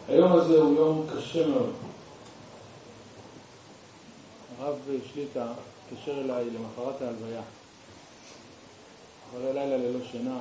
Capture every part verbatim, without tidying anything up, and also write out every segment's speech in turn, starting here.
היום הזה הוא יום קשה מאוד. הרב שליטה התקשר אליי למחרת ההלוויה. אחרי לילה ללא שינה.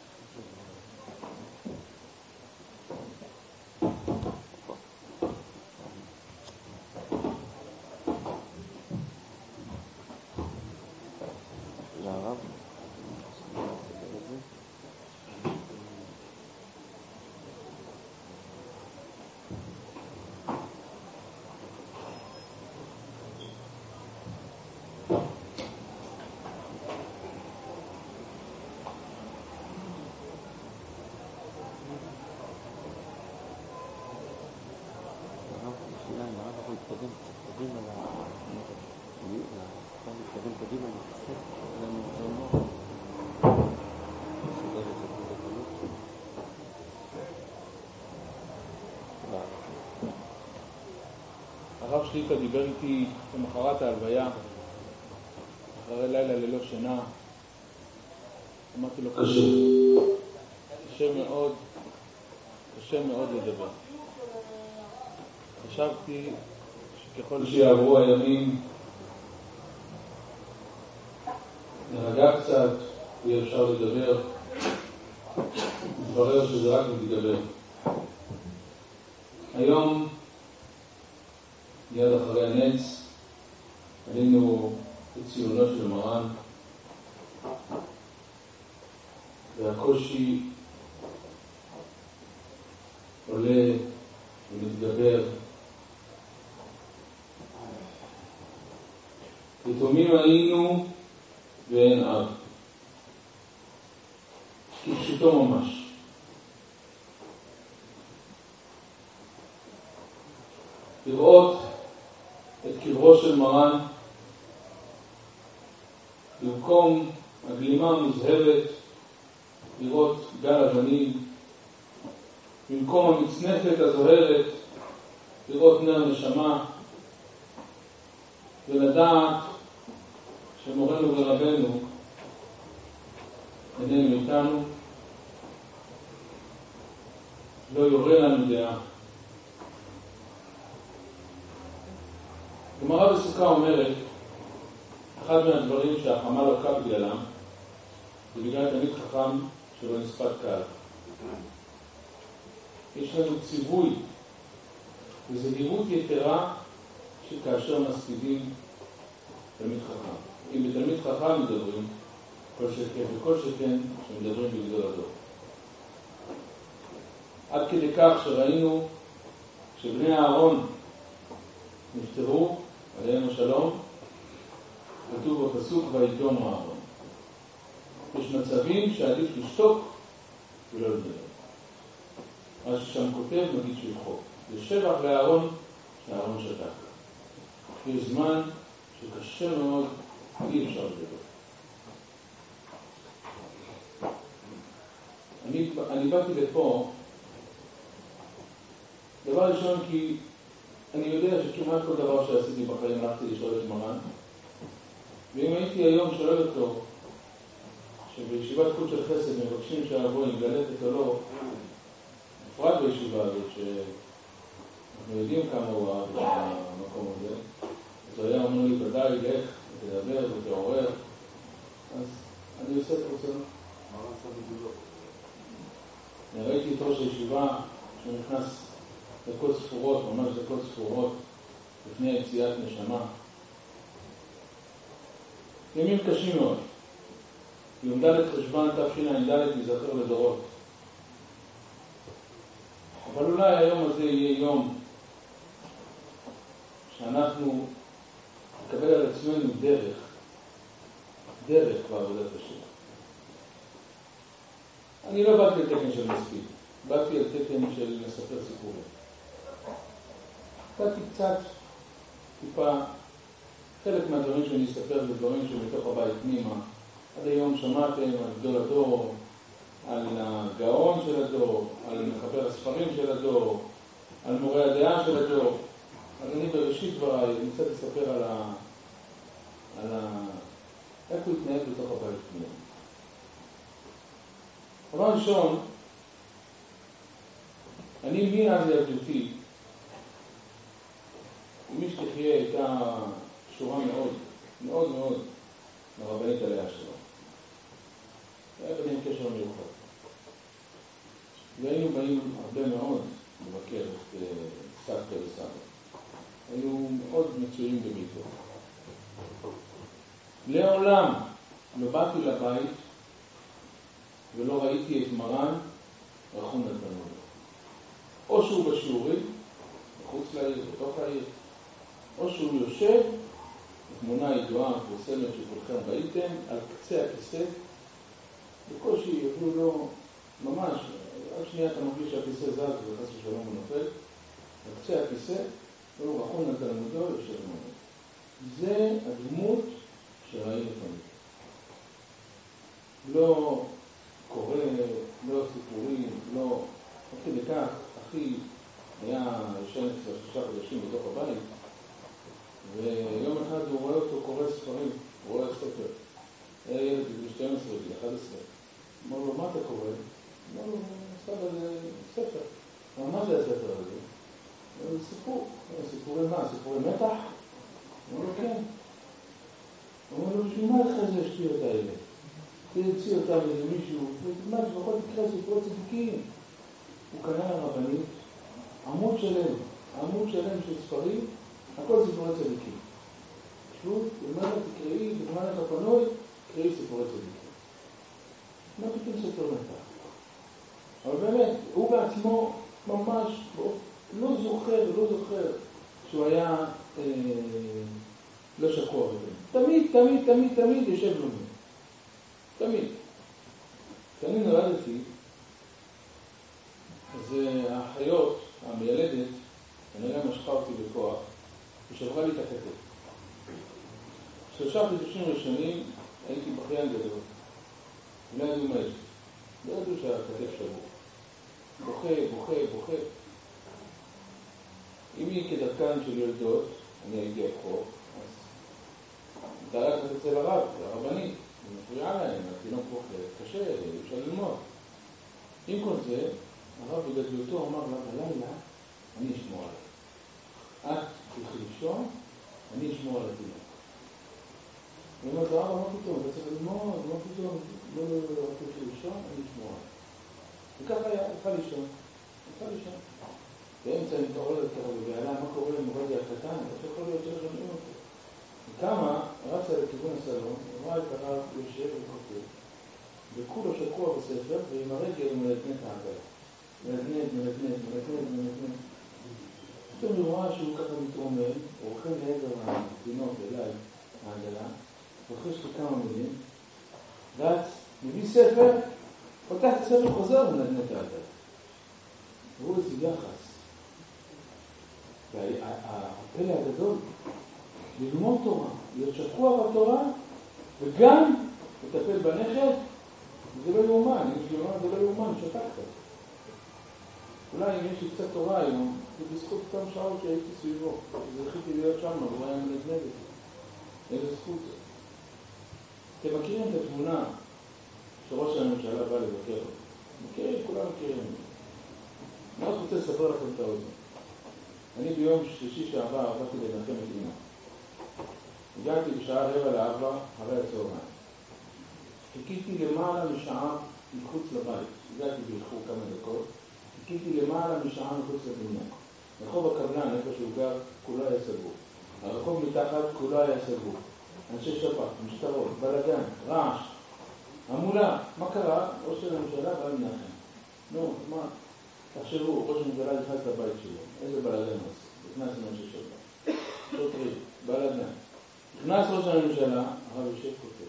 הרב שליטה דיבר איתי במחרת ההלוויה, אחרי לילה ללא שינה. אמרתי לו, קשה, קשה מאוד, קשה מאוד לדבר. חשבתי שככל שיעברו הימים, נרגע קצת, יהיה אפשר לדבר, מתברר שזה רק מתגבר. היום, מיד אחרי הנץ, עלינו את ציונו של מרן, והקושי עולה ומתגבר. יתומים היינו ואין אב, כפשוטו ממש. לראות את קברו של מרן במקום הגלימה המוזהבת, לראות גל אבנים, במקום המצנפת הזוהרת לראות נר נשמה, ולדעת שמורנו ורבנו איננו איתנו, לא יורה לנו דעה. גמרא בסוכה אומרת, אחד מהדברים שהחמה לא קם בגללם, זה בגלל תלמיד חכם שלא נספת קהל. יש לנו ציווי וזהירות יתרה שכאשר מספידים תלמיד חכם. אם בתלמיד חכם מדברים, כל שכן וכל שכן שמדברים בגדול הדור. עד כדי כך שראינו שבני אהרון נפטרו, עליהם השלום, כתוב בפסוק וידום אהרון. יש מצבים שעדיף לשתוק ולא לדבר. מה ששם כותב נגיד שיחוק. זה שבח לאהרון שהאהרון שתק. יש זמן שקשה מאוד, אי אפשר לדבר. אני, אני באתי לפה דבר ראשון כי אני יודע שכמעט כל דבר שעשיתי בחיים הלכתי לשאול את מרן, ואם הייתי היום שואל אותו שבישיבת חוץ של חסד מבקשים שהרבו אם גלטת או לא, בפרט בישיבה הזאת שאנחנו יודעים כמה הוא אהב במקום הזה, אז הוא היה אומר לי ודאי לך ותדבר ותעורר, אז אני עושה את הרצון. מה רצה בגולו? אני ראיתי את ראש הישיבה שנכנס דקות ספורות, ממש דקות ספורות, לפני יציאת נשמה. ימים קשים מאוד. יום ד' חשבן תשע"ד יזכר לדורות. אבל אולי היום הזה יהיה יום שאנחנו נקבל על עצמנו דרך, דרך בעבודת השם. אני לא באתי על תקן של מספיק, באתי על תקן של לספר סיפורים. באתי קצת, טיפה, חלק מהדברים שאני אספר זה דברים שבתוך הבית פנימה. עד היום שמעתם על גדול הדור, על הגאון של הדור, על מחבר הספרים של הדור, על מורה הדעה של הדור. אז אני בראשית דבריי, אני קצת אספר על ה... על ה... איך הוא התנהג בתוך הבית פנימה. דבר ראשון, אני מאז ילדותי, אמי שתחיה הייתה קשורה מאוד, מאוד מאוד לרבנית עליה שלו. היה ביניהם קשר מיוחד. והיינו באים הרבה מאוד לבקר את סבתא וסבא. היינו מאוד מצויים בביתו. לעולם לא באתי לבית ולא ראיתי את מרן רחום נתנאל. או שהוא בשיעורים, מחוץ לעיר, בתוך העיר, או שהוא יושב, תמונה ידועה ופורסמת שכולכם ראיתם, על קצה הכיסא, בקושי יביאו לו ממש, רק שנייה אתה מרגיש שהכיסא זז וחס ושלום הוא נופל, על קצה הכיסא, והוא רחום נתנאל יושב מאוד. זה הדמות שראינו לפעמים. לא קורא, לא סיפורים, לא... עד כדי כך, אחי היה ישן כבר שלושה חודשים בתוך הבית, ויום אחד הוא רואה אותו קורא ספרים, הוא רואה ספר. היה ילד ב-שתים עשרה, ב-אחת עשרה. אמר לו, מה אתה קורא? אמר לו, סבא, זה ספר. אמר, מה זה הספר הזה? אמר לו, סיפור. סיפורי מה? סיפורי מתח? אמר לו, כן. אמר לו, בשביל מה לך זה השטויות האלה? תרצי אותם איזה מישהו, מה שבכל תקרא סיפורי צדיקים. הוא קנה לרבנית, עמוד שלם, עמוד שלם של ספרים, הכל סיפורי צדיקים. שוב, למעלה תקראי, למעלה הפנוי, תקראי סיפורי צדיקים. מה פתאום ספר מתח? אבל באמת, הוא בעצמו ממש לא זוכר, לא זוכר שהוא היה אה, לא שקוע בזה. תמיד, תמיד, תמיד, תמיד יושב לו. תמיד. כשאני נולדתי, אז האחיות, המילדת, כנראה משכה אותי בכוח, ושברה לי את הכתף. שלושה חודשים ראשונים הייתי בכיין גדול. לא ידעו מה יש. לא ידעו שהכתף שבור. בוכה, בוכה, בוכה. אם היא כדרכן של ילדות, אני הייתי הבכור, אז דאגת אצל הרב, הרבנית, היא מפריעה להם, התינוק בוכה, קשה, אפשר ללמוד. עם כל זה, הרב בגדלותו אמר לה, בלילה, אני אשמור עליו. את תלכי לישון, אני אשמור על התינוק. היא אומרת, הרב, מה פתאום? אתה צריך ללמוד, מה פתאום? לא, לא, לא, רק תלכי לישון, אני אשמור עליו. וככה היה, הלכה לישון, הלכה לישון. באמצע אני מתעוררת ככה ובעלה, מה קורה עם מורדי הקטן? איך יכול להיות שלא שומעים אותו? וכמה, רצה לכיוון הסלון, אמרה את הרב יושב וכותב, וכולו שקוע בספר, ועם הרגל הוא מלתנת העגלה. מלתנת, מלתנת, מלתנת, מלתנת. פתאום היא רואה שהוא ככה מתרומם, הוא רוכב לעבר התינוק אליי, העגלה, רוכש לי כמה מילים, רץ, מביא ספר, פותח את הספר, חוזר ומלתנת העגלה. והוא איזה יחס. והפלא הגדול, ללמוד תורה, להיות שקוע בתורה, וגם לטפל בנכד, זה לא יאומן, אם יש לי אומר, זה לא יאומן, שתקת. אולי אם יש לי קצת תורה היום, זה בזכות כמה שעות שהייתי סביבו, זכיתי להיות שם, אבל היה מנדנד אותי. איזה זכות זה. אתם מכירים את התמונה שראש הממשלה בא לבקר אותו. מכירים, כולם מכירים. אני רק רוצה לספר לכם את האוזן. אני ביום שלישי שעבר עברתי לנחם את אמא. הגעתי בשעה רבע לארבע, אחרי הצהריים. חיכיתי למעלה משעה מחוץ לבית. הגעתי באיחור כמה דקות. חיכיתי למעלה משעה מחוץ לבניין. רחוב הקבלן, איפה שהוא גר, כולו היה סגור. הרחוב מתחת, כולו היה סגור. אנשי שפט, משטרות, בלגן, רעש, המולה. מה קרה? ראש הממשלה בא לנחם. נו, מה? תחשבו, ראש הממשלה נכנס לבית שלו. איזה בלגן עושה? נכנס עם אנשי שפט. שוטרים, בלגן. נכנס ראש הממשלה, הרב יושב כותב.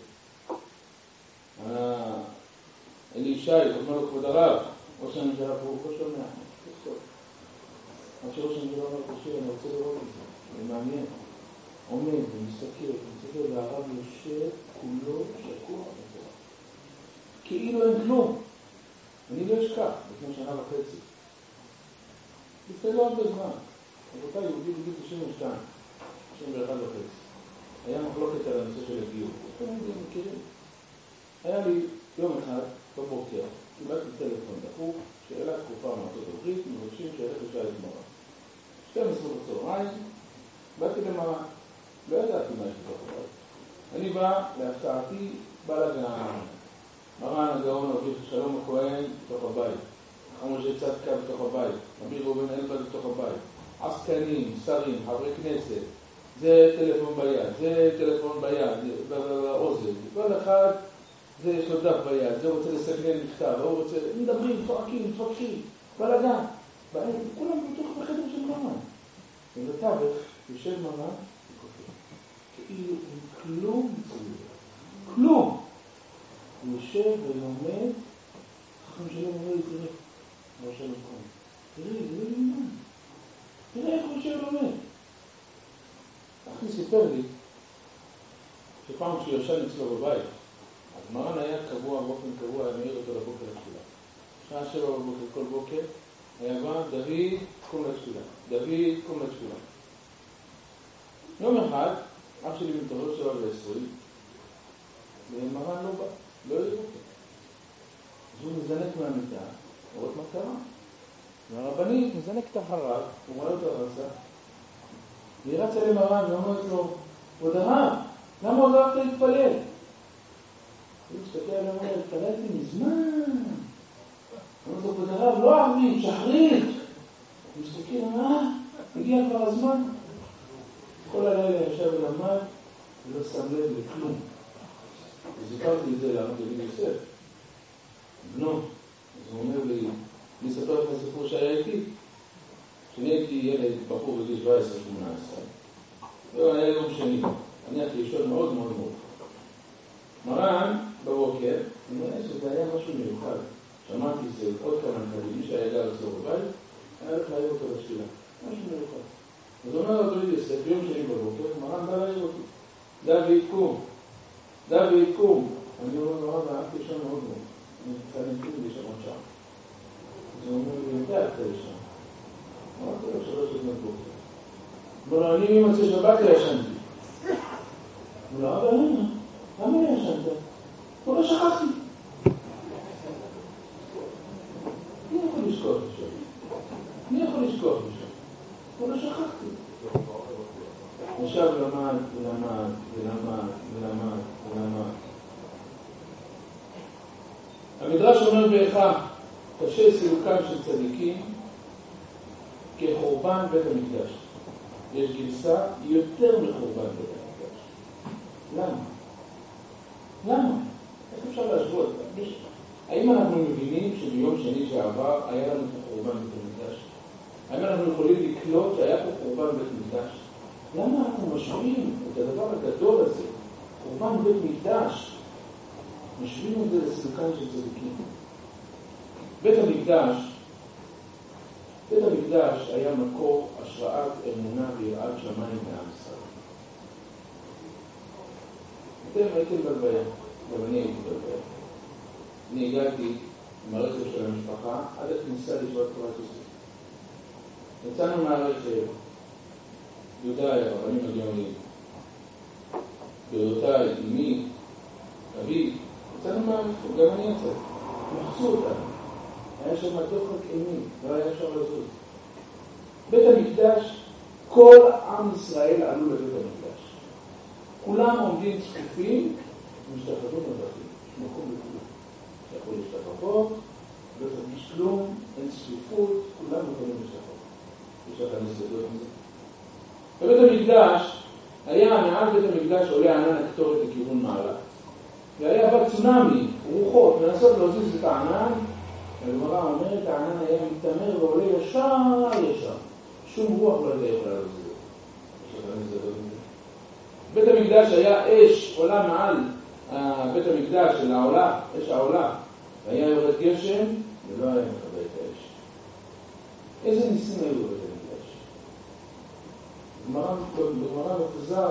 אלי ישי, אומר לו כבוד הרב, ראש הממשלה פה, הוא חושב שומע, תכתוב. עד שראש הממשלה אומר, תשאיר, אני רוצה לראות את זה, זה מעניין. עומד ומסתכל, ומסתכל, והרב יושב כולו שקוע בתורה. כאילו אין כלום. אני לא אשכח, לפני שנה וחצי. לפני לא הרבה זמן. רבותיי, יהודי בגיל תשעים ושתיים, תשעים ואחת וחצי. היה מחלוקת על הנושא של הגיור. אתם יודעים, מכירים? היה לי יום אחד, בבוקר, קיבלתי טלפון דחוף, שאלה תקופה מארצות הברית, מבקשים שאלה תשאל את מרן. שתים עשרה בצהריים, באתי למרן, לא ידעתי מה יש בתוך הבית. אני בא, להפתעתי, בא לגן, מרן הגאון אביך שלום הכהן בתוך הבית, חמושה צדקה בתוך הבית, רבי ראובן אלבז בתוך הבית, עסקנים, שרים, חברי כנסת, זה טלפון ביד, זה טלפון ביד, באוזן, כל אחד זה יש לו דף ביד, זה רוצה לסגנן מכתב, הוא רוצה, מדברים, צועקים, צועקים, בלגן, כולם בתוך בחדר של מרן. ובתווך יושב מרן, כאילו עם כלום צעיר, כלום. הוא יושב ולומד, חכם שלום אומר לי, תראה, ראש המקום, תראה, זה לא יאמן, תראה איך הוא יושב ולומד. אחי סיפר לי, שפעם שהוא ישן אצלו בבית, אז מרן היה קבוע, באופן קבוע, היה מעיר אותו לבוקר לתפילה. שעה שבע בבוקר, כל בוקר, היה בא, דוד, תקום לתפילה. דוד, תקום לתפילה. יום אחד, אח שלי מתעורר שבע ועשרים, ומרן לא בא, לא יהיה אותו. אז הוא מזנק מהמיטה, רואה מה קרה. והרבנית מזנקת אחריו, הוא רואה אותו הרסה, והיא רצה למרן ואומרת לו, עוד הרב, למה עוד אהבת להתפלל? הוא מסתכל עליו ואומר, התפללתי מזמן. אמרת לו, עוד הרב, לא ערבים, שחרית. הוא מסתכל, מה? הגיע כבר הזמן. כל הלילה ישב ולמד, ולא שם לב לכלום. וזיכרתי את זה לענות לבי יוסף. בנו, אז הוא אומר לי, אני אספר לך סיפור שהיה איתי. כשאני הייתי ילד, בחור בגיל שבע עשרה שמונה עשרה. והוא היה יום שני. אני הייתי לישון מאוד מאוד מאוד. מרן, בבוקר, אני רואה שזה היה משהו מיוחד. שמעתי זה עוד כמה נקדים, מי שהיה גר אצלו בבית, היה הולך להעיר אותו לתפילה. משהו מיוחד. אז הוא אומר לו, יוסף, ביום שני בבוקר, מרן בא להעיר אותי. דוד, קום. דוד, קום. אני אומר לו, רב, אהבתי לישון מאוד מאוד. אני צריך להנקים לישון עוד שעה. אז הוא אומר לי, מתי אתה לישון? אמרתי לו, שלוש עד בבוקר. הוא אומר לו, אני ממצא שבת לא ישנתי. הוא אומר לו, אבל למה? למה לא ישנת? הוא לא שכחתי. מי יכול לשכוח לשם? מי יכול לשכוח לשם? הוא לא שכחתי. עכשיו למד, ולמד, ולמד, ולמד, ולמד. המדרש אומר באיכה, קשה סילוקם של צדיקים כחורבן בית המקדש. יש גרסה יותר מחורבן בית המקדש. למה? למה? איך אפשר להשוות? האם אנחנו מבינים שביום שני שעבר היה לנו פה חורבן בית המקדש? האם אנחנו יכולים לקלוט שהיה פה חורבן בית המקדש? למה אנחנו משווים את הדבר הגדול הזה, חורבן בית המקדש, משווים את זה לסילוקם של צדיקים? בית המקדש, בית המקדש היה מקור השראת אמונה ויראת שמיים מעם ישראל. אתם הייתם בלוויה, אבל אני הייתי בלוויה. אני הגעתי עם הרכב של המשפחה עד הכניסה לישיבת תורת יוסף. יצאנו מהרכב, יהודיי, הרבנים הגאונים, ביודעותיי, אמי, אבי, יצאנו מהרכב, גם אני יצאתי. מחצו אותנו. היה שם דוחק אימי, לא היה אפשר לזוז. בית המקדש, כל עם ישראל עלו לבית המקדש. כולם עומדים צפופים ומשתחווים לבתים. יש מקום לכולם. יכול להשתחוות, לא תרגיש כלום, אין צפיפות, כולם יכולים להשתחוות. יש לך נסגדות מזה. בבית המקדש, היה מעל בית המקדש עולה ענן הקטורת לכיוון מעלה. והיה בא צונאמי, רוחות, מנסות להזיז את הענן, הגמרא אומרת, הענן היה מתאמר ועולה ישר ישר. שום רוח לא הייתה יכולה להזיז. יש לך נסגדות מזה. בית המקדש היה אש עולה מעל בית המקדש של העולה, אש העולה, והיה יורד גשם ולא היה מכבה את האש. איזה ניסים היו בבית המקדש? בגמרא מפוזר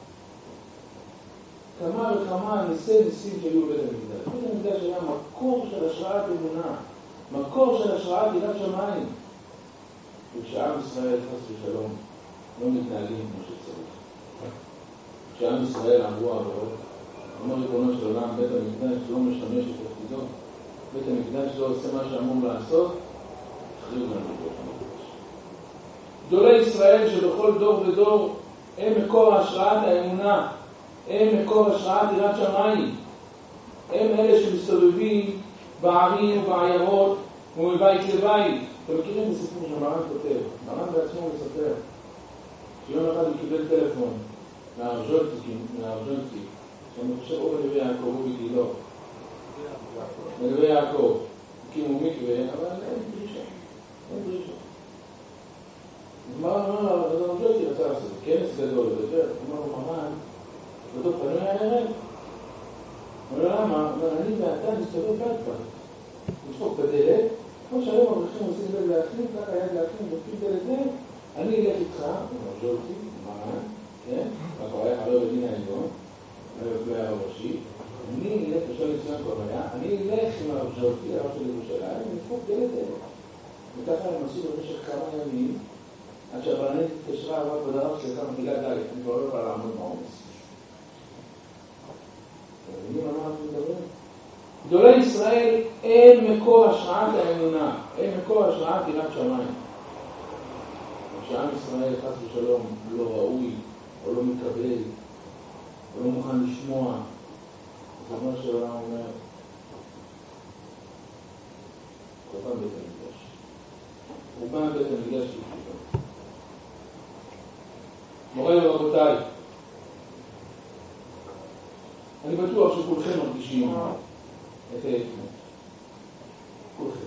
כמה וכמה ניסי ניסים שהיו בבית המקדש. בית המקדש היה מקור של השראת אמונה, מקור של השראת יראת שמיים. וכשעם ישראל חס ושלום לא מתנהגים כמו שצריך. כשעם ישראל אמרו עברות, אומר ריבונו של עולם, בית המקדש לא משמש את תפקידו, בית המקדש לא עושה מה שאמור לעשות, תחזירו גם לבית המקדש. גדולי ישראל שבכל דור ודור הם מקור השראת האמונה, הם מקור השראת יראת שמיים, הם אלה שמסתובבים בערים ובעיירות ומבית לבית. אתם מכירים את הסיפור שמרן כותב, מרן בעצמו מספר שיום אחד הוא קיבל טלפון מהרז'ולטי, שאני חושב הוא בנווה יעקב, הוא בגילו בנווה יעקב הקימו מקווה, אבל אין דרישה, אין דרישה. מרן אמר לו, אז הרז'ולטי רצה לעשות כנס גדול, לדבר, אמר לו מרן, בדוק פנוי היה לרד. אמר לו למה? אני ואתה נסתובב בית כבר, נשפוק בדלת, כמו שהיום הולכים עושים לב להכנים, ככה יד להכנים, דופקים דלת זה, אני אלך איתך, הרז'ולטי, מרן, כן? כבר היה חבר בדין העליון, לא היה ראשי, אני אלך לשאול לציון כבר היה, אני אלך עם הרז'ולטי, הרב של ירושלים, ונדפוק דלת דלת. וככה הם עשו במשך כמה ימים, עד שהבלנית התקשרה הרב בדרב שלך מגילה דלת, אני כבר לא יכולה לעמוד בעומס. מי מה אנחנו מדברים? גדולי ישראל הם מקור השראת האמונה, הם מקור השראת יראת שמיים. כשעם ישראל חס ושלום לא ראוי, או לא מקבל, או לא מוכן לשמוע, זה מה שהעולם אומר, רובם בית המקדש. רובם בית המקדש לפשוטו. מוריי ורבותיי, אני בטוח שכולכם מרגישים את העצמות. כולכם.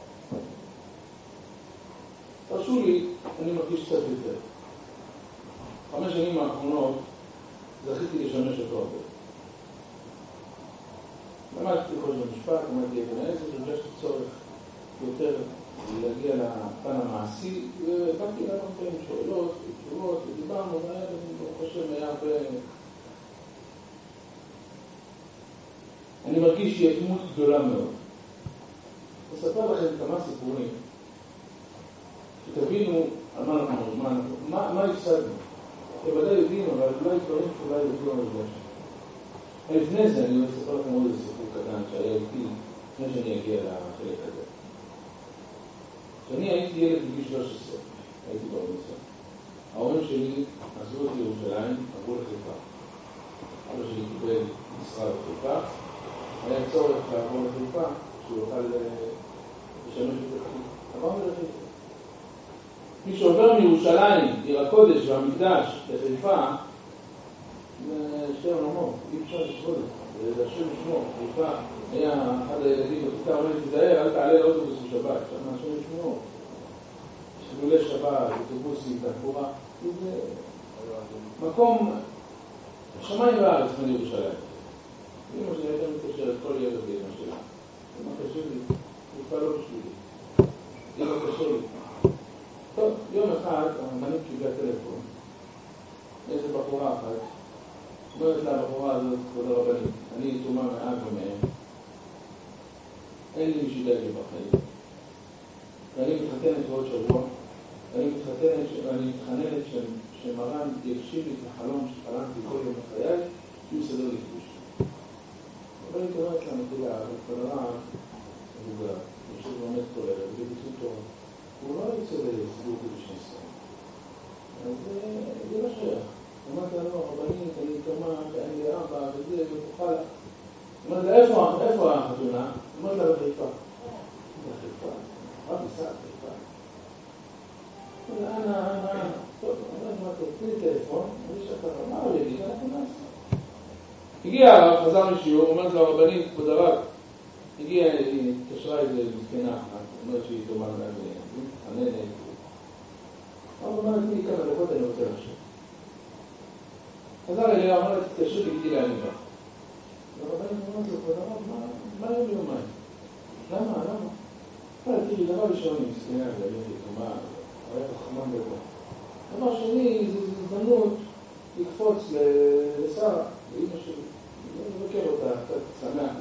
תרשו לי, אני מרגיש קצת יותר. חמש שנים האחרונות זכיתי לשמש אותו הרבה. למדתי חוש במשפט, למדתי את הנעזר, הרגשתי צורך יותר להגיע לפן המעשי, ובאתי לנו עם שאלות, תשובות, ודיברנו, ואני חושב היה הרבה... אני מרגיש שהיא דמות גדולה מאוד. אספר לכם כמה סיפורים, שתבינו על מה אנחנו אומרים, מה, מה הפסדנו. בוודאי יודעים, אבל אולי דברים שאולי יודעים על זה. לפני זה אני אספר לכם עוד איזה סיפור קטן שהיה איתי, לפני שאני אגיע לחלק הזה. כשאני הייתי ילד בגיל שלוש עשרה, הייתי באוניברסיטה. ההורים שלי עזבו את ירושלים, עברו לחיפה. אבא שלי קיבל משרה בחיפה, היה צורך לעבור לחיפה, שהוא יוכל לשמש את החיפה. עברנו לחיפה. מי שעובר מירושלים, עיר הקודש והמקדש לחיפה, זה שתי עולמות, אי אפשר לשמור את זה, זה השם לשמור. חיפה היה אחד הילדים בכיתה, אומר לי, תזהר, אל תעלה לאוטובוס בשבת, שם השם לשמור. שגולי שבת, אוטובוסים, תחבורה, זה מקום, שמיים בארץ מירושלים. אמא שלי הייתה מתקשרת כל ילד באמא שלה. אמא קשה לי, חיפה לא בשבילי. אמא קשה לי. טוב, יום אחד, המנהיג קיבלה טלפון. איזה בחורה אחת. אומרת לה הבחורה הזאת, כבוד הרבנית, אני תומה מעל ומהם. אין לי משידה לי בחיים. ואני מתחתנת בעוד שבוע. ואני מתחתנת, ואני מתחננת שמרן יגשים לי את החלום שחלמתי כל יום בחיי, שהוא סדר לי כבוש. אבל אני קוראת לה מגילה, וכבודרה, מבוגר, יושב ועומד כל ערב, בביצוע תורה. הוא לא יוצא לסידור כדי שנסע. אז זה לא שייך. אמרת לו, רבנית, אני כמה, אין לי אבא, וזה, ותוכל. אמרת לה, איפה החתונה? אמרת לה, בחיפה. בחיפה? רב ניסה, בחיפה. אנא, אנא, טוב, אמרת, תני לי טלפון, אני שאתה רמה, הוא יגיד, אנחנו נעשה. הגיע הרב, חזר משיעור, אומרת לו, רבנית, כבוד הרב, הגיעה, היא התקשרה איזה מסכנה אחת, אומרת שהיא תאמר לה, אני נהנה. הרב אומרת, תני לי כמה דקות, אני רוצה לשאול. חזר אליה, אמרת, תתקשר לי, איתי להניבה. הרבנית אומרת לו, כבוד הרב, מה יום יומיים? למה? למה? תראי, דבר ראשון, היא מסכנה, זה הייתי תאמר, היה חכמן בבוא. דבר שני, זו הזדמנות לקפוץ לשרה, לאמא שלי, לבקר אותה, קצת שמח.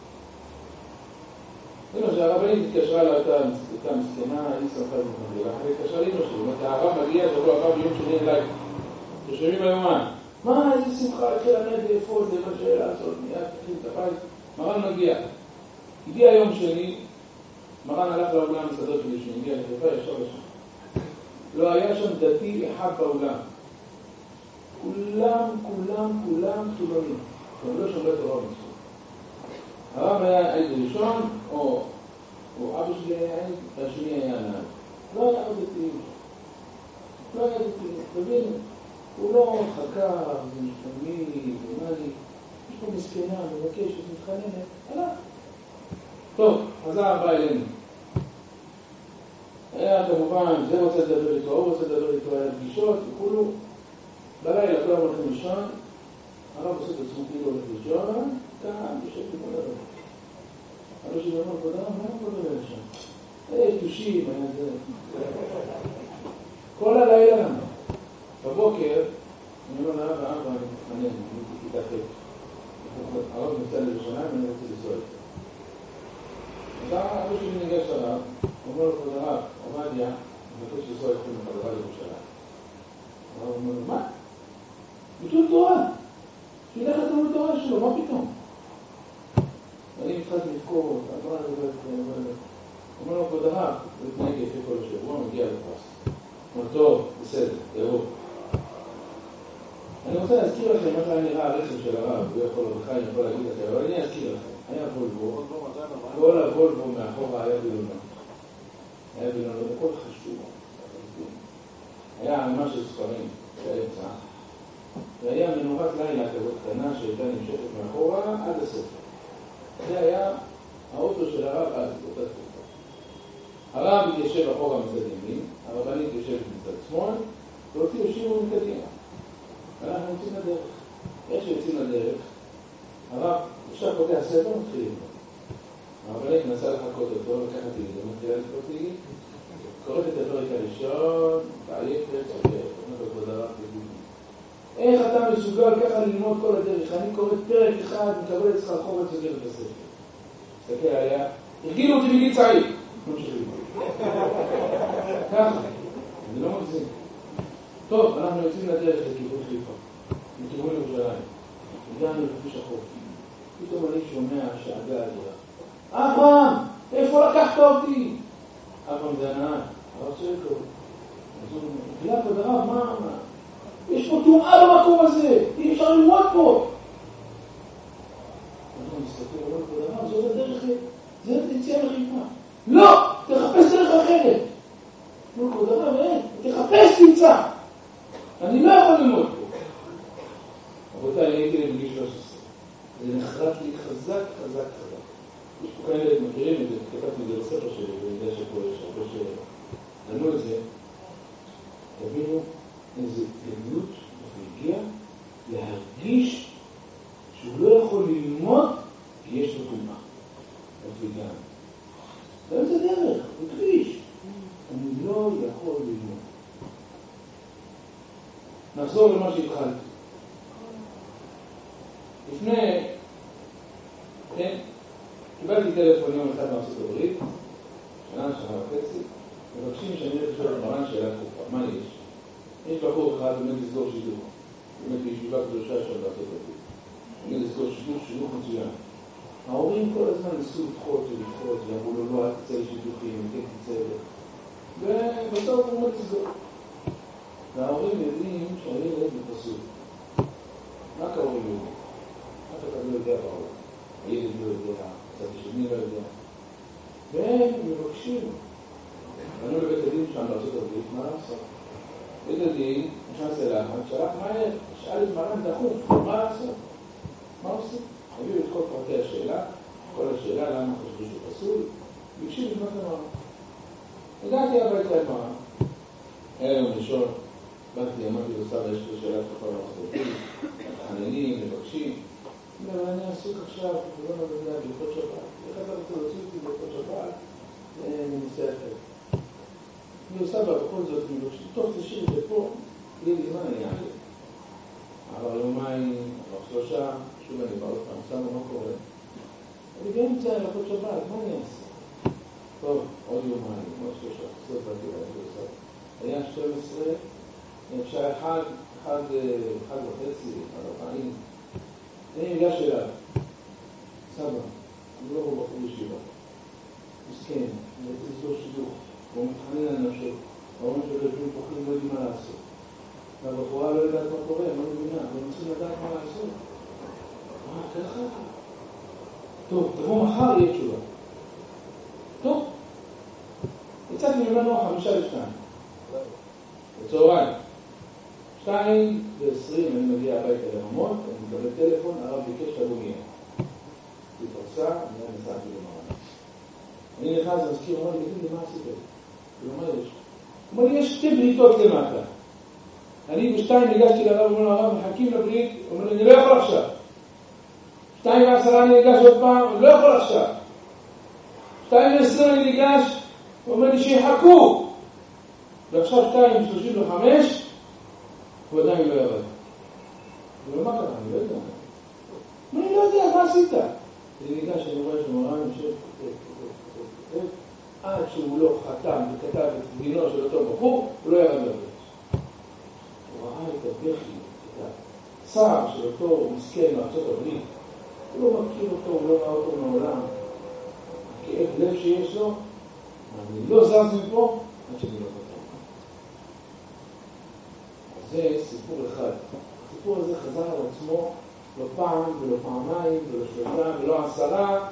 אמא שהרבנית התקשרה לה אותה מסכנה, היא שמחה ומחמדילה, היא התקשרה לאמא שלי, אומרת, הרב מגיע שבוע הבא ביום שני אליי, תושבים היומן, מה, איזה שמחה, התחיל למד לאפות, זה מה שאלה לעשות, מיד תחיל את הבית, מרן מגיע. הגיע היום שני, מרן הלך לאולם מסעדות שלי שהגיע לחיפה ישר לשם. לא היה שם דתי אחד באולם. כולם, כולם, כולם חילונים. גם לא שומרי תורה ומצוות. הרב היה עד ראשון, או, או אבא שלי היה עד, והשני היה נעד. לא היה עוד דתיים. לא היה דתיים. תבין, הוא לא חקר, ומשתמי, ומאלי. יש פה מסכנה, מבקשת, מתחננת. הלך. טוב, חזר הבא אלינו. היה כמובן, זה רוצה לדבר איתו, הוא רוצה לדבר איתו, היה פגישות, וכולו. בלילה, כולם הולכים לישון, הרב עושה את עצמו כאילו הולך לישון, כאן, יושב לכל הרב. הרב שלי אמר, כבוד הרב, מה הוא מדבר לשם? היה יתושים, היה זה. כל הלילה למה. בבוקר, אני אומר לרב, הרב, אני מתחנן, אני בכיתה ח'. הרב נמצא לירושלים, אני רוצה לנסוע איתו. אז הרב שלי ניגש לרב, הוא אומר לו, כבוד הרב, עובדיה, אני מבקש לנסוע איתו בחזרה לירושלים. הרב אומר לו, מה? ביטול תורה. שילך לתלמוד תורה שלו, מה פתאום? אני מתחלתי לבכור, אמר לי, אומר לו, כבוד הרב, הוא התנהג יפה כל השבוע, הוא מגיע לפרס. אומר, טוב, בסדר, תראו. אני רוצה להזכיר לכם מה שהיה נראה הרכב של הרב, הוא יכול לחיים, יכול להגיד לכם, אבל אני אזכיר לכם. היה וולבו, כל הוולבו מאחורה היה בילונו. היה בילונו, זה כל חשוב. היה ערימה של ספרים, באמצע. והיה מנורת לילה כזאת קטנה שהייתה נמשכת מאחורה עד הסוף. זה היה האוטו של הרב אז, באותה תקופה. הרב התיישב אחורה מצד ימין, הרבנית יושבת מצד שמאל, ואותי יושיבו מקדימה. ואנחנו יוצאים לדרך. איך שיוצאים לדרך, הרב עכשיו פותח ספר מתחילים. הרבנית מנסה לחכות אותו, לקחת תהילים, מתחילה לקרוא תהילים, קוראת את הפרק הראשון, בעייפת, עייפת, אומרת כבוד הרב תהילים. איך אתה מסוגל ככה ללמוד כל הדרך? אני קורא פרק אחד, מקבל את סחרחור וסוגר את הספר. תסתכל עליה, הרגילו אותי בגיל צעיר. ככה, אני לא מגזים. טוב, אנחנו יוצאים לדרך לכיוון חיפה, לכיוון ירושלים. הגענו לכביש החוף. פתאום אני שומע שעגה אדירה. אברהם, איפה לקחת אותי? אברהם זה הנהג, הרב שואל לו. אז הוא אומר, כבוד הרב, מה, מה? יש פה טומאה במקום הזה, אי אפשר ללמוד פה. אז הוא מסתכל, הוא אומר, כבוד הרב, זאת הדרך, זה תצא לחיפה. לא, תחפש דרך אחרת. הוא אומר, כבוד הרב, אין, תחפש תמצא. אני לא יכול ללמוד פה. רבותיי, אני הייתי לי בגיל שלוש עשרה. זה נחרט לי חזק, חזק, חזק. יש פה כאלה מכירים את זה, כתבתי את זה בספר שלי, ואני יודע שפה יש הרבה שדנו את זה. תבינו איזה גדלות והגיע להרגיש שהוא לא יכול ללמוד כי יש לו טומאה. וגם. זה דרך, זה כביש. אני לא יכול ללמוד. נחזור למה שהתחלתי. לפני, כן, קיבלתי טלפון יום אחד מארצות הברית, שנה, שנה וחצי, מבקשים שאני אראה לשאול את מרן שאלה תקופה. מה יש? יש בחור אחד באמת לסגור שידוך. באמת בישיבה קדושה שם בארצות הברית. באמת לסגור שידוך, שידוך מצוין. ההורים כל הזמן ניסו לדחות ולדחות, ואמרו לו לא, אל תצא לשידוכים, כן תצא לו. ובסוף הוא מאוד לסגור. וההורים יודעים שהילד בפסוק. רק ההורים יודעים. אף אחד לא יודע בעולם. הילד לא יודע, הצד השני לא יודע. והם מבקשים. פנו לבית הדין שם בארצות הברית, מה לעשות? בית הדין, נכנס אליו, שלח מהר, שאל את מרן דחוף, מה לעשות? מה עושים? הביאו את כל פרטי השאלה, כל השאלה, למה חשבו שהוא פסול, ביקשו לבנות למרן. הגעתי הביתה עם מרן. היה יום ראשון, באתי, אמרתי לו, סבא, יש פה שאלה תקופה בארצות, מתחננים, מבקשים. אבל אני עסוק עכשיו, לא נדע, בלכות שבת. איך אתה רוצה להוציא אותי בלכות שבת? זה נושא אחר. אני עושה בה בכל זאת, אני מבקשים, טוב, תשאיר את זה פה, יהיה לי זמן, אני אעלה. אבל יומיים, אבל שלושה, שוב אני בא עוד פעם, סתם מה קורה. אני באמצע הלכות שבת, מה אני אעשה? טוב, עוד יומיים, עוד שלושה, סוף באתי להגיד לסוף. היה שתים עשרה, אפשר אחד, אחד, אחד וחצי, אחד ארבעים. אני ניגש אליו, סבא, זה לא הוא בחור ישיבה. מסכן, זה לא שידוך, הוא מתחנן על נפשו, ההורים שלו יושבים פוחים לא יודעים מה לעשות. והבחורה לא יודעת מה קורה, לא מבינה, אבל הם צריכים לדעת מה לעשות. מה, ככה? טוב, תבוא מחר יהיה תשובה. טוב, יצאתי ממנו חמישה לשתיים. בצהריים. שתיים ועשרים אני מגיע הביתה לממות, אני מקבל טלפון, הרב ביקש לבוא מיד. תתפרסה, אני נסעתי למרן. אני נכנס ומזכיר, אומר לי, תגיד לי, מה עשית? הוא אומר, יש. הוא אומר לי, יש שתי בריתות למטה. אני בשתיים ניגשתי לרב, אומר לו, הרב, מחכים לברית, הוא אומר לי, אני לא יכול עכשיו. שתיים ועשרה אני ניגש עוד פעם, אני לא יכול עכשיו. שתיים ועשרים אני ניגש, הוא אומר לי, שיחכו. ועכשיו שתיים ושלושים וחמש, הוא עדיין לא ירד. הוא אומר, מה קרה? אני לא יודע. אני לא יודע, מה עשית? אני ניגש, אני רואה שמרן יושב, עד שהוא לא חתם וכתב את דינו של אותו בחור, הוא לא ירד לברית. הוא ראה את הבכי, את הצער של אותו מסכן מארצות הברית. הוא לא מכיר אותו, הוא לא ראה אותו מעולם. כאב לב שיש לו, אני לא זז מפה, עד שאני לא חתם. אז זה סיפור אחד. הסיפור הזה חזר על עצמו לא פעם ולא פעמיים ולא שלושה ולא עשרה.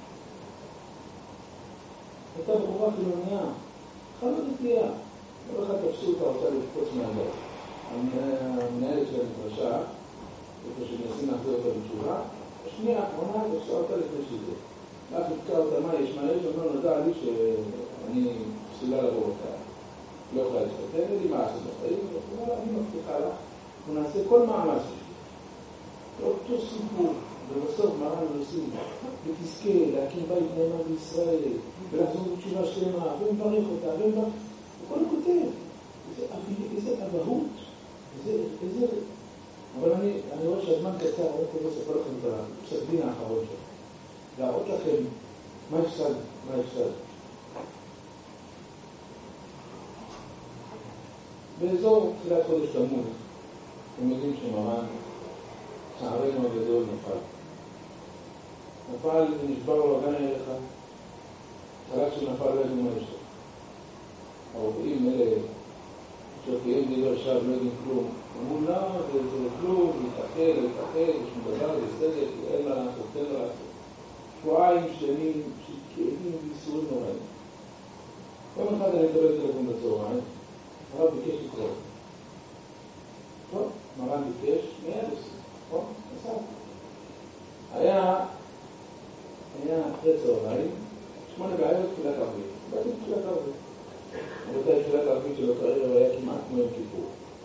הייתה בחורה חילוניה, חלו דתייה. לא אחד תפסו אותה, רוצה לקפוץ מהגב. המנהלת של המדרשה, איפה שמנסים להחזיר אותה בתשובה, השנייה האחרונה תפסה אותה לפני שזה. רק תתקע אותה מה יש, מה יש, אמרו נודע לי שאני פסולה לבוא אותה. לא יכולה להסתכל, אין לי מה לעשות בחיים, אני מבטיחה לך, אנחנו נעשה כל מאמץ שלי. אותו סיפור, ובסוף מרן נוסעים, ותזכה להקים בית נאמן בישראל, ולחזור בתשובה שלמה, ומברך אותה, ומברך... וכל הכותב, איזה אבהות, איזה... אבל אני, אני רואה שהזמן קצר, אני רוצה לספר לכם את הפסק דין האחרון שלו. להראות לכם מה הפסד, מה הפסד. באזור תחילת חודש תמוז, אתם יודעים שמרן, צערנו הגדול נפל. נפל ונשבר לו אגן הערך, חלק שנפל לא ידעו מה יש לו. הרופאים אלה, כשהרופאים דיבר שם לא יודעים כלום. אמרו, לא, זה כלום, להתאחל, להתאחל, יש מדבר, זה סדר, אין מה לעשות, אין מה לעשות. שבועיים שלמים של כאבים ויסורים נוראים. יום אחד אני מקבל טלפון בצהריים, הרב ביקש לקרוא. טוב, מרן ביקש, מיד עושים. טוב, נסע. היה, היה אחרי צהריים, שמונה בערב תפילת ערבית. באתי תפילת ערבית. רבותי, תפילת הערבית של הקריירה היה כמעט כמו יום כיפור.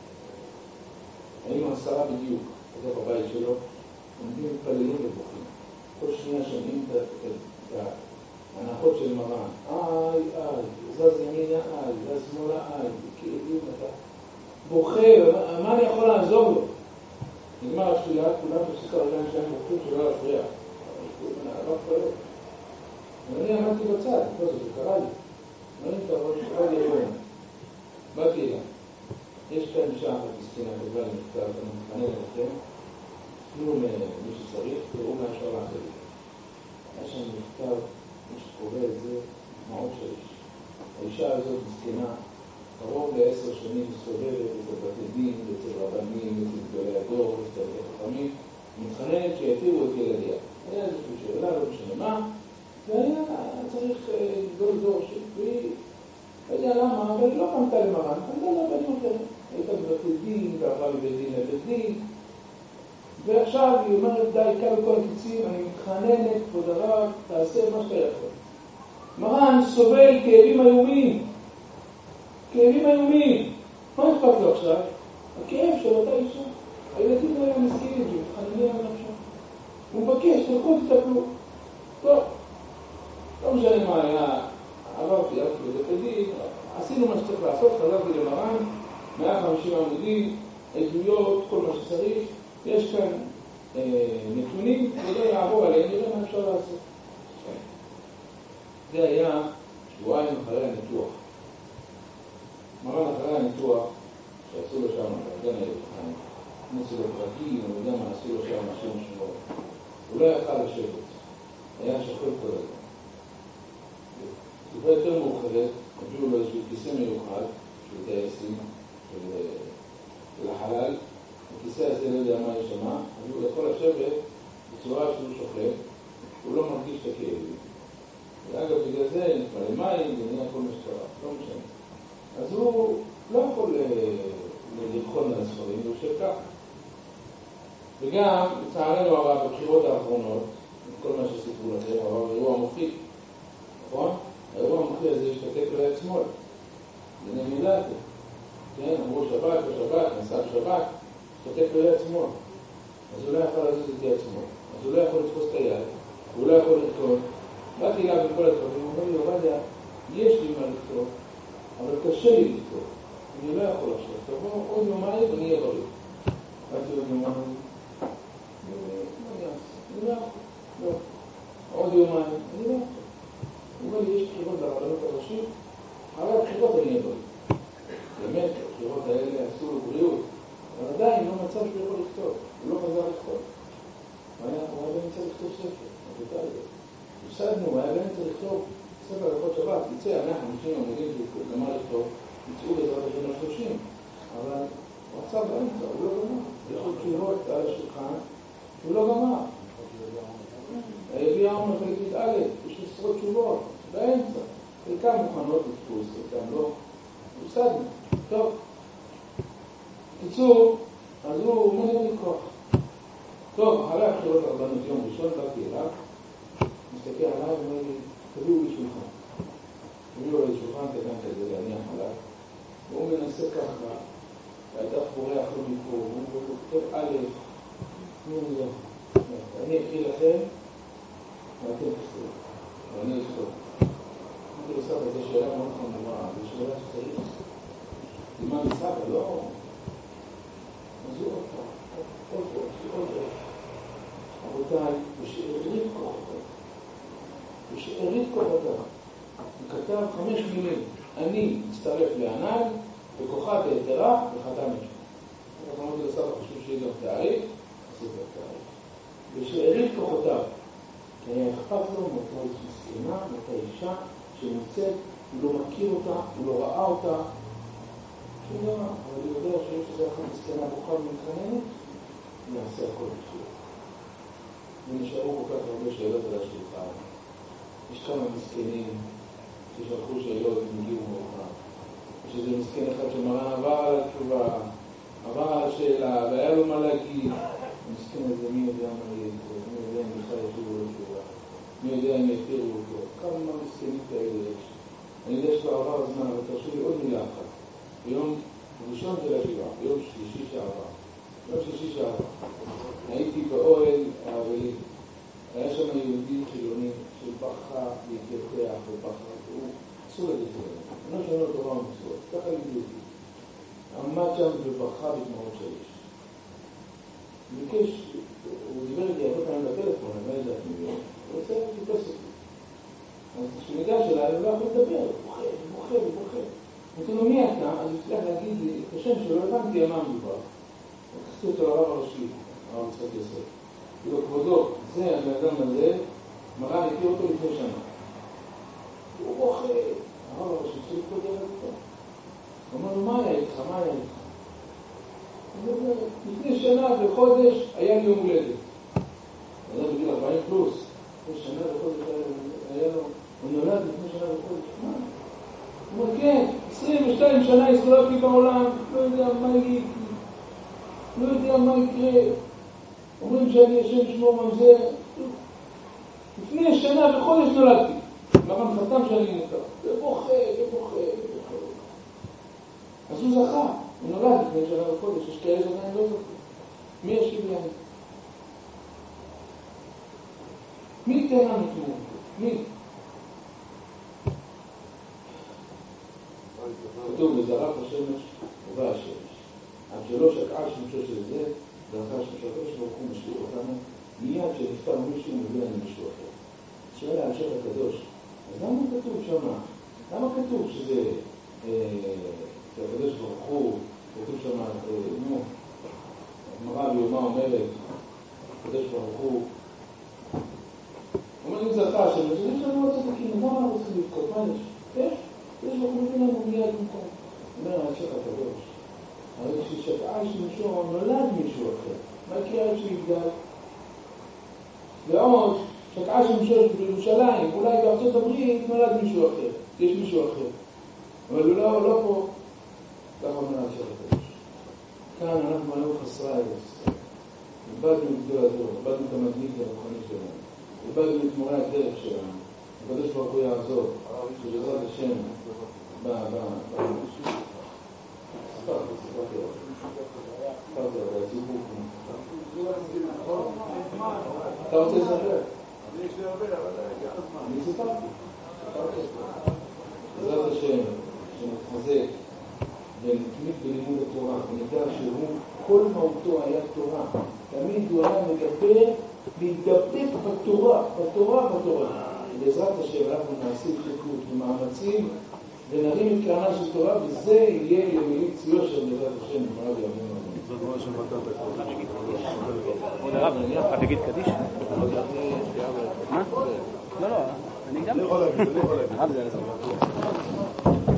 היינו עשרה בדיוק, בתוך הבית שלו, עומדים מתפללים ובוכים. כל שנייה שומעים את ההנחות של מרן. איי, איי, זז ימינה איי, זז שמאלה איי, כאבים אתה בוכה, מה אני יכול לעזור לו? נגמר התפילה, כולם תפסיק הרגליים שלהם בוכים שלא להפריע. לא פרק. ואני עמדתי בצד, לא זה, זה קרה לי. אני את הראש, קרה לי היום. באתי אליי. יש כאן אישה אחת מסכינה טובה למכתב, אני מתחנן אליכם. תנו למי שצריך, תראו מה אפשר לעשות. היה שם מכתב, מי שקורא את זה, דמעות של איש. האישה הזאת מסכינה, קרוב לעשר שנים מסתובבת אצל בתי דין, אצל רבנים, אצל גדולי הדור, אצל חכמים, מתחננת שיתירו את ילדיה. היה איזושהי שאלה, לא משנה מה, והיה צריך גדול דור שלי, לא יודע למה, אבל לא פנתה למרן, פנתה לבנים אחרים. הייתה בבתי דין, ועברה מבית דין לבית דין, ועכשיו היא אומרת, די, קל בכל הקיצים, אני מתחננת, כבוד הרב, תעשה מה שאתה יכול. מרן סובל כאבים איומים, כאבים איומים. מה אכפת לו עכשיו? הכאב של אותה אישה. הילדים האלה מסכימים, שמתחננים על נפשם. הוא מבקש, תלכו תטפלו. טוב, לא משנה מה היה, עברתי, עברתי בבית דין, עשינו מה שצריך לעשות, חזרתי למרן, מאה וחמישים עמודים, עדויות, כל מה שצריך. יש כאן אה, נתונים, ולא יעבור עליהם, נראה מה אפשר לעשות. זה היה שבועיים אחרי הניתוח. מרן אחרי הניתוח, שעשו לו שם, גן הלכיים, נעשו לו פרקים, אני יודע מה, עשו לו שם משהו משמעות. הוא לא יכל לשבת. היה שוכב כל הזמן. תקופה יותר מאוחרת, הביאו לו איזשהו כיסא מיוחד, של טייסים, של החלל, הכיסא הזה לא יודע מה יש שם, הביאו לו יכול לשבת בצורה שהוא שוכב, הוא לא מרגיש את הכאבים. ואגב, בגלל זה נתמלא מים, זה נהיה כל משטרה, לא משנה. אז הוא לא יכול לבחון על הספרים, הוא יושב ככה. וגם, לצערנו הרב, בבחירות האחרונות, כל מה שסיפרו לכם, אבל אירוע מוחי, נכון? האירוע המוחי הזה השתתק ליד שמאל. זה נמידעתי. כן, אמרו שבת ושבת, נסע בשבת, השתתק ליד שמאל. אז הוא לא יכול לזוז את יד שמאל. אז הוא לא יכול לתפוס את היד, הוא לא יכול לתקון. באתי אליו בכל הדברים, הוא אומר לי, עובדיה, יש לי מה לכתוב, אבל קשה לי לכתוב. אני לא יכול עכשיו. תבוא עוד יומיים ואני אהיה בריא. באתי עוד יומיים. אני לא יכול. לא. עוד יומיים. אני לא יכול. הוא אומר לי, יש בחירות ברבנות הראשית, אחרי הבחירות אני אהיה בריא. באמת, הבחירות האלה עשו לו בריאות, אבל עדיין לא מצא שהוא יכול לכתוב. הוא לא חזר לכתוב. הוא היה באמצע לכתוב ספר. הפסדנו, הוא היה באמצע לכתוב ספר הלכות שבת. יצא, אנחנו נשאים עמודים למה לכתוב, יצאו בעזרת השם השלושים. אבל הוא עצר באמצע, הוא לא גמר. יכול תשובות על השולחן, הוא לא גמר. היביע עומר חלקית א', יש עשרות תשובות, באמצע. חלקם מוכנות לתפוס, חלקם לא. הפסדנו. טוב. קיצור, אז הוא אומר לי כוח. טוב, אחרי הבחירות הרבנות יום ראשון, באתי אליו, מסתכל עליי ואומר לי, תביאו לי שולחן. תביאו לי שולחן, תגן כזה להניח עליו. והוא מנסה ככה, והייתה פורח לו מפה, והוא כותב א', נו לא. אני אקריא לכם, ואתם תכתוב. ואני אכתוב. אמרתי לו סבא, זו שאלה מאוד חמורה, זו שאלה שצריך. למה אני סבא? לא. אז הוא עוד פעם, עוד עוד, עוד עוד. רבותיי, בשארית כוחותיו. בשארית כוחותיו. הוא כתב חמש מילים. אני מצטרף לענן, וכוחת היתרה, וחתם את שמו. אנחנו אמרתי לסבא, חשוב שיהיה גם תאריך, עשית את תאריך. בשארית כוחותיו. כי היה אכפת לו מאותה מסכנה, מאותה אישה, שנמצאת, הוא לא מכיר אותה, הוא לא ראה אותה. שום דבר, אבל הוא יודע שיש לזה אחת מסכנה בוכה ומתחננת, נעשה הכל בשביל. ונשארו כל כך הרבה שאלות על השולחן. יש כמה מסכנים ששלחו שאלות ומגיעו מאוחר. יש איזה מסכן אחד שמרן עבר על התשובה, עבר על השאלה, והיה לו מה להגיד. המסכן הזה, מי יודע מה יהיה איתו? מי יודע אם בכלל ישובו לתשובה? מי יודע אם יתירו אותו? כמה מסכנים כאלה יש? אני יודע שכבר עבר הזמן, אבל תרשו לי עוד מילה אחת. ביום ראשון של השבעה, ביום שלישי שעבר. ביום שלישי שעבר. הייתי באוהל האבלים. היה שם יהודי חילוני של בכה להתייתח ובכה. הוא אסור להתייתח. אני לא שואל תורה ומצוות. ככה יהודי. עמד שם ובכה בדמעות של איש. ביקש, הוא דיבר איתי הרבה פעמים בטלפון, אני לא יודעת מיליון. הוא רוצה לחפש אותי. אז כשניגש אליי, הוא לא יכול לדבר. הוא בוכה, הוא בוכה, הוא בוכה. אמרתי לו, מי אתה? אז הוא הצליח להגיד לי את השם שלו, הבנתי על מה מדובר. לקחתי אותו לרב הראשי, הרב יצחק יוסף. אמרתי לו, כבודו, זה האדם הזה, מרן הכיר אותו לפני שנה. הוא בוכה. הרב הראשי צריך לדבר אותו. הוא אמר לו, מה היה איתך? מה היה איתך? הוא אומר, לפני שנה וחודש היה לי יום הולדת. הוא היה בגיל ארבעים פלוס. לפני שנה וחודש היה לו, הוא נולד לפני שנה וחודש. מה? הוא אומר, כן, עשרים ושתיים שנה הסתובבתי בעולם, לא יודע מה יגיד, לא יודע מה יקרה. אומרים שאני השם שמור ממזר. לפני שנה וחודש נולדתי. מרן חתם שאני מותר. ובוכה, ובוכה, ובוכה. אז הוא זכה. הוא נולד לפני שנה וחודש. יש כאלה עדיין לא זכו. מי ישיב להם? מי תן לנו תמור? מי? כתוב, וזרח השמש ובא השמש. עד שלא שקעה שמשו של זה, זרחה שמשו הקדוש ברוך הוא משאיר אותנו, מיד שנפטר מישהו מביא לנו מישהו אחר. שואל האשר הקדוש, אז למה כתוב שמה? למה כתוב שזה הקדוש ברוך הוא, כתוב שמה, נו, הגמרא ביומא אומרת, הקדוש ברוך הוא, אומר, שקעה שמשו נולד מישהו אחר. מה יקרה עד שיגדל? ועוד, שקעה שמשו בירושלים, אולי בארצות הברית נולד מישהו אחר. יש מישהו אחר. אבל הוא לא, לא פה. ככה אומר על שלך. כאן אנחנו היינו חסרי ארץ. איבדנו את גדול הדור, איבדנו את המדליק הרוחני שלנו. איבדנו את מורה הדרך שלנו. הקדוש ברוך הוא יעזור, שבעזרת השם, ב... ב... ב... ספרתי, ספרתי עוד. ספרתי עוד, הציבור. אתה רוצה לספר? יש לי הרבה, אבל אני ספרתי. בעזרת השם, שנתחזק ונתמיד בלימוד התורה, ונדע שהוא, כל מהותו היה תורה. תמיד הוא היה מדבר, להידבק בתורה, בתורה, בתורה. בעזרת השם אנחנו נעשה דבקות ומאמצים ונרים את קרנה של תורה, וזה יהיה למליץ יושר בעזרת השם במהרה בימינו. זאת אומרת שמותר בקודש. עוד הרב, אתה תגיד קדיש? מה? לא, לא, אני גם... אני יכול להגיד, אני יכול להגיד. הרב זה על הסביבה.